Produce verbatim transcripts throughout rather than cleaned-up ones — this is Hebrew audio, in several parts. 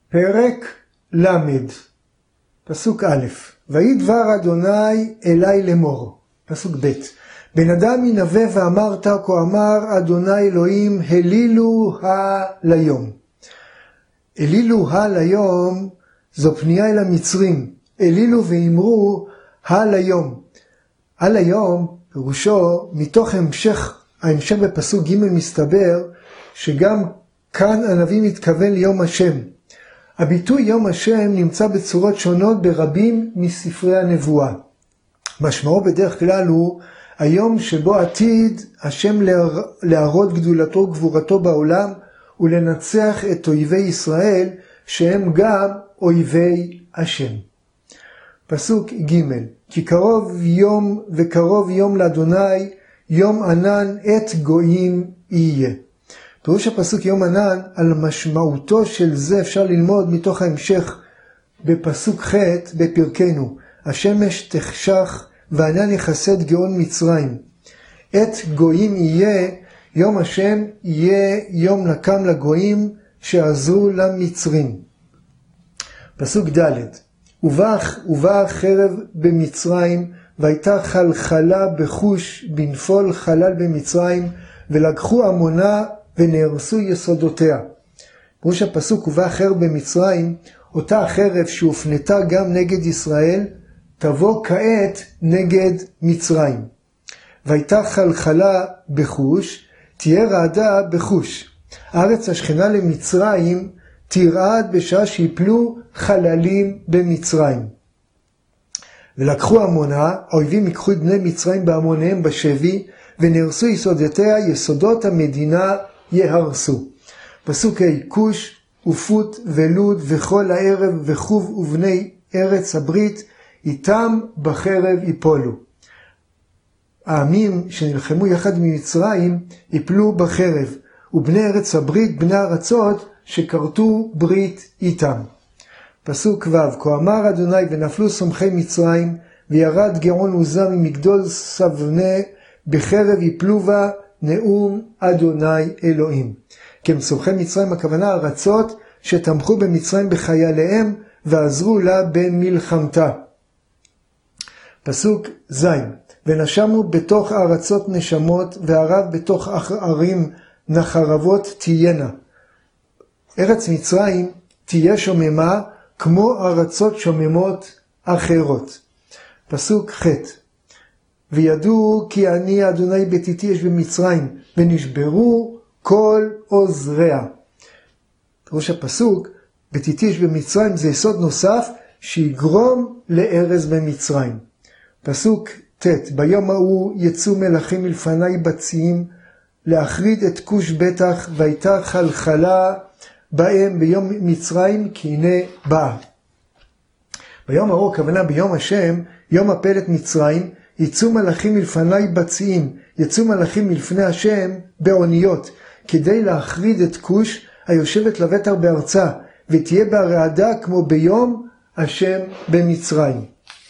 פרק למד, פסוק א', ויהי דבר אדוני אלי לאמור, פסוק ב', בן אדם ינבא ואמרת, כה אמר אדוני אלוהים, הלילו ה ליום. הלילו ה ליום זו פנייה אל המצרים, הלילו ואמרו ה ליום. ה ליום פירושו מתוך המשך, ההמשך בפסוק ג' מסתבר שגם כאן הנביא מתכוון ליום השם. הביטוי יום השם נמצא בצורות שונות ברבים מספרי הנבואה. משמעו בדרך כלל הוא היום שבו עתיד השם להראות גדולתו וגבורתו בעולם ולנצח את אויבי ישראל שהם גם אויבי השם. פסוק ג' כי קרוב יום וקרוב יום לאדוני, יום ענן את גויים יהיה. פירוש הפסוק יום ענן, על משמעותו של זה אפשר ללמוד מתוך ההמשך בפסוק ח' בפרקנו, השמש תחשך וענן יחסד גאון מצרים. את גויים יהיה, יום השם יהיה יום נקם לגויים שעזרו למצרים. פסוק ד' ובאה חרב במצרים, והייתה חלחלה בחוש בנפול חלל במצרים, ולקחו עמונה ונהרסו יסודותיה. פירוש הפסוק ובאה חרב במצרים, אותה החרב שהופנתה גם נגד ישראל, תבוא כעת נגד מצרים. והייתה חלחלה בחוש, תהיה רעדה בחוש. הארץ השכנה למצרים תרעד בשעה שיפלו חללים במצרים. ולקחו עמונה, האויבים ייקחו את בני מצרים בהמוניהם בשבי, ונהרסו יסודותיה, יסודות המדינה יהרסו. פסוק ה' כוש ופוט ולוד וכל הערב וחוב ובני ארץ הברית, איתם בחרב יפולו. העמים שנלחמו יחד ממצרים יפלו בחרב, ובני ארץ הברית, בני ארצות שכרתו ברית איתם. פסוק ו' כה אמר אדוני ונפלו סומכי מצרים, וירד גאון עוזה ממגדול סבנה, בחרב יפלו בה, נאום אדוני אלוהים. כי הם סומכי מצרים, הכוונה ארצות שתמכו במצרים בחייליהם ועזרו לה במלחמתה. פסוק ז' ונשמו בתוך ארצות נשמות, וערב בתוך ערים נחרבות תהיינה. ארץ מצרים תהיה שוממה כמו ארצות שוממות אחרות. פסוק ח' וידעו כי אני אדוני בתיתי אש במצרים, ונשברו כל עוזריה. פירוש הפסוק, בתיתי אש במצרים זה יסוד נוסף שיגרום לארז במצרים. פסוק ט' ביום ההוא יצאו מלכים מלפני בציים, להחריד את כוש בטח, והייתה חלחלה בהם ביום מצרים, כי הנה באה. ביום ההוא, הכוונה ביום השם, יום הפלת מצרים, יצאו מלכים מלפני בציים, יצאו מלכים מלפני השם באוניות, כדי להחריד את כוש היושבת לבטר בארצה, ותהיה ברעדה כמו ביום השם במצרים.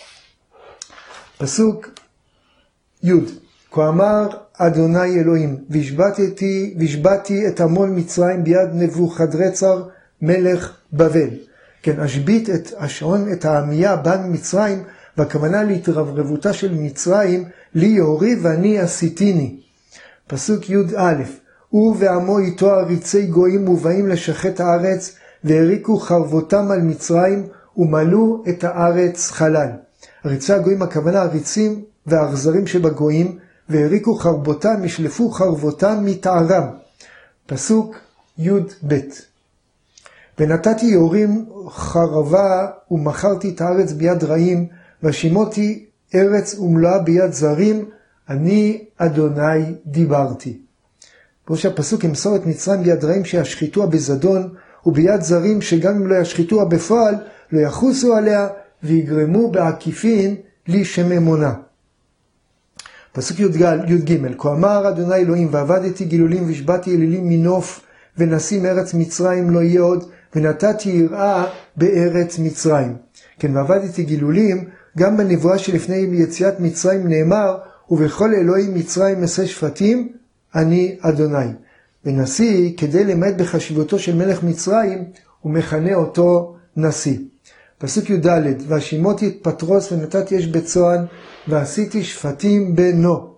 פסוק י' כה אמר אדוני אלוהים, והשבתתי, והשבתי את עמון מצרים ביד נבוכדרצר מלך בבל. כן, אשבית את השעון, את העמייה בן מצרים, והכוונה להתרברבותה של מצרים, לי יורי ואני עשיתיני. פסוק י"א הוא ועמו איתו עריצי גויים מובאים לשחט הארץ, והריקו חרבותם על מצרים, ומלאו את הארץ חלל. עריצי הגויים, הכוונה עריצים והאכזרים שבגויים, והריקו חרבותם, ישלפו חרבותם מתערם. פסוק י"ב ונתתי יורים חרבה, ומכרתי את הארץ ביד רעים, ושימותי ארץ ומלואה ביד זרים, אני אדוני דיברתי. פירוש הפסוק, אמסור את מצרים ביד רעים שישחיתוה בזדון, וביד זרים שגם אם לא ישחיתוה בפועל, לא יחוסו עליה, ויגרמו בעקיפין לי שממונה. פסוק י"ג כה אמר אדוני אלוהים, ועבדתי גילולים והשבתי אלילים מנוף, ונשים ארץ מצרים לא יהיה עוד, ונתתי יראה בארץ מצרים. כן, ועבדתי גילולים, גם בנבואה שלפני יציאת מצרים נאמר, ובכל אלוהים מצרים עשה שפטים, אני אדוני. ונשיא, כדי למד בחשיבותו של מלך מצרים, ומכנה אותו נשיא. פסוק י"ד, והשימותי את פטרוס ונתתי אש בצוען, ועשיתי שפטים בנו.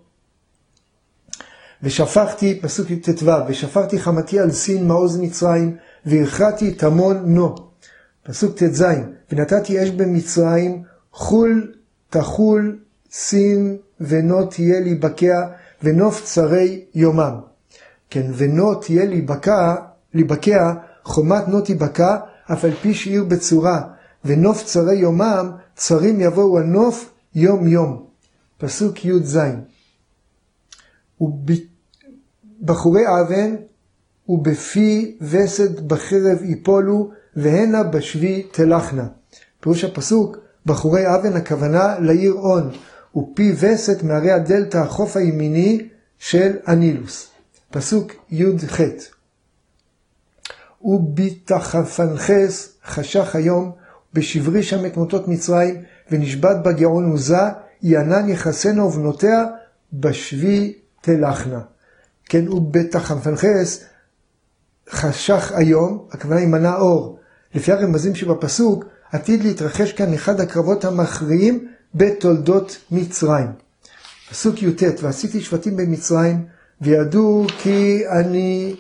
ושפכתי, פסוק ט"ו, ושפכתי חמתי על סין מעוז מצרים, והרחתי את המון נו. פסוק ט"ז, ונתתי אש במצרים, חול תחול סין ונו תהיה להיבקע, ונוף צרי יומם. כן, ונו תהיה להיבקע, להיבקע, חומת נו תיבקע, אף על פי שעיר בצורה, ונוף צרי יומם, צרים יבואו הנוף יום יום. פסוק י"ז, ובחורי אבן, ובפי וסד בחרב יפולו, והנה בשבי תלחנה. פירוש הפסוק, בחורי אבן הכוונה לעיר און, ופי וסת מערי הדלתא החוף הימיני של הנילוס. פסוק י"ח, ובתחפנחס חשך היום, בשברי שם את מוטות מצרים, ונשבת בגאון עוזה, ינן יחסנה ובנותיה, בשבי תלחנה. כן, ובתחפנחס חשך היום, הכוונה ימנע אור. לפי הרמזים שבפסוק, עתיד להתרחש כאן אחד הקרבות המכריעים בתולדות מצרים. פסוק י"ט, ועשיתי שבטים במצרים, וידעו כי אני,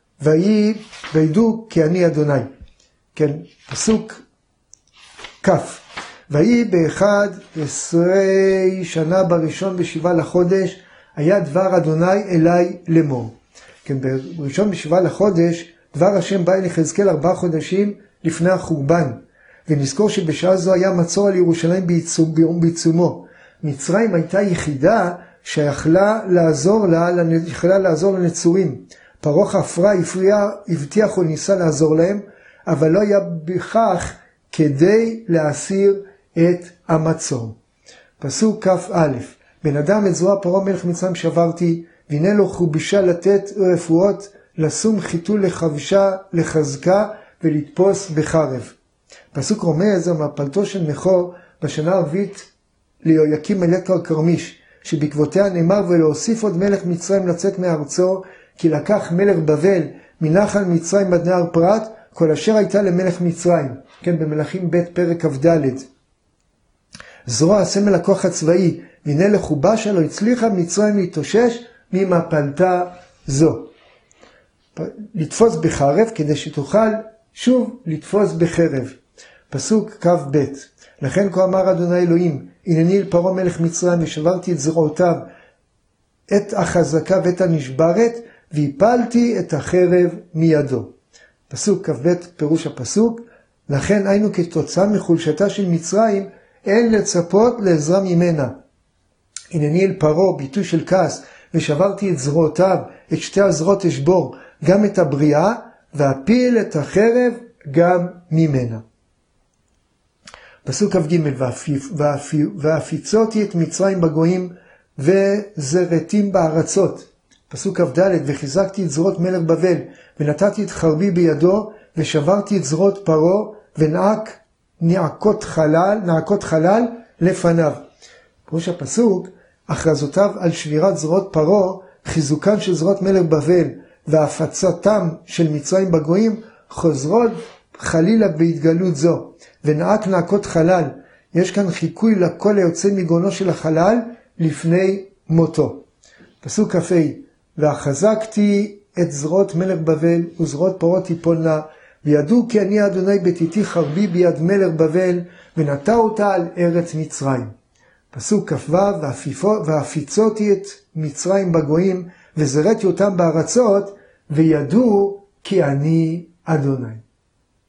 וידעו כי אני אדוני. כן, פסוק כ', ויהי באחד עשרי שנה בראשון בשבעה לחודש, היה דבר אדוני אליי לאמור. כן, בראשון בשבעה לחודש, דבר השם בא אל יחזקאל ארבעה חודשים לפני החורבן. ונזכור שבשעה זו היה מצור על ירושלים בעיצומו. מצרים הייתה יחידה שיכלה לעזור לה, יכלה לעזור לנצורים. פרעה חפרה, הפריע, הבטיח או ניסה לעזור להם, אבל לא היה בכך כדי להסיר את המצור. פסוק כ"א, בן אדם את זרוע פרעה מלך מצרים שברתי, והנה לו חובישה לתת רפואות, לשום חיתול לחבשה, לחזקה ולתפוס בחרב. פסוק רומז על מפלתו של נחור בשנה הרביעית ליהויקים מלך כרמיש, שבעקבותיה נאמר ולהוסיף עוד מלך מצרים לצאת מארצו, כי לקח מלך בבל מנחל מצרים עד נהר פרת, כל אשר הייתה למלך מצרים. כן, במלכים ב' פרק כ"ד. זרוע הסמל הכוח הצבאי, והנה לחובה שלו הצליחה מצרים להתאושש ממפלתה זו. לתפוס בחרב כדי שתוכל שוב לתפוס בחרב. פסוק כ"ב, לכן כה אמר אדוני אלוהים, הנני אל פרעה מלך מצרים ושברתי את זרועותיו, את החזקה ואת הנשברת, והפלתי את החרב מידו. פסוק כ"ב, פירוש הפסוק, לכן היינו כתוצאה מחולשתה של מצרים, אין לצפות לעזרה ממנה. הנני אל פרעה, ביטוי של כעס, ושברתי את זרועותיו, את שתי הזרועות אשבור, גם את הבריאה, ואפיל את החרב גם ממנה. פסוק כ"ג, והפיצותי את מצרים בגויים, וזרתים בארצות. פסוק כ"ד, וחיזקתי את זרועות מלך בבל, ונתתי את חרבי בידו, ושברתי את זרועות פרעה, ונעק נעקות חלל, נעקות חלל לפניו. פירוש הפסוק, הכרזותיו על שבירת זרועות פרעה, חיזוקן של זרועות מלך בבל, והפצתם של מצרים בגויים, חוזרות חלילה בהתגלות זו, ונעק נעקות חלל. יש כאן חיקוי לקול היוצא מגונו של החלל לפני מותו. פסוק כ"ה, והחזקתי את זרועות מלך בבל, וזרועות פרעה תיפולנה, וידעו כי אני אדוני בתיתי חרבי ביד מלך בבל, ונטע אותה על ארץ מצרים. פסוק כ"ו, והפיצותי את מצרים בגויים, וזרעתי אותם בארצות, וידעו כי אני אדוני.